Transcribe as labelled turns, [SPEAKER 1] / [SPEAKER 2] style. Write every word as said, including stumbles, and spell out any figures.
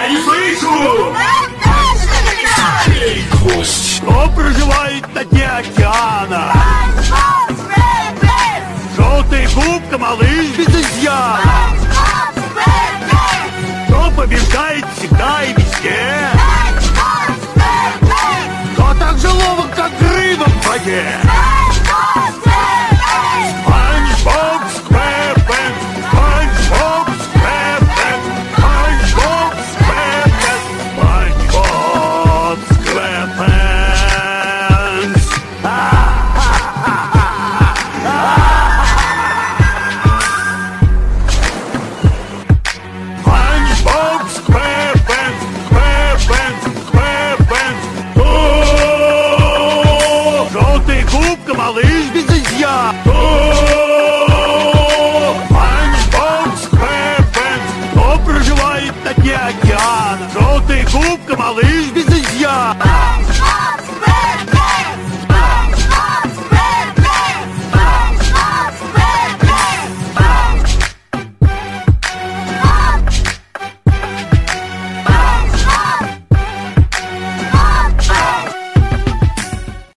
[SPEAKER 1] не слышу!
[SPEAKER 2] Кто проживает на дне океана? Желтая губка, малыш без изъяна. Кто побеждает всегда и везде? Кто так же ловок, как рыба в воде? SpongeBob SquarePants, SpongeBob SquarePants, SpongeBob SquarePants, SpongeBob SquarePants. SpongeBob SquarePants, SquarePants, SquarePants. О, желтая губка, малыш без изъяна. SpongeBob SquarePants, кто проживает на дне океана? Желтая губка, малыш без изъяна.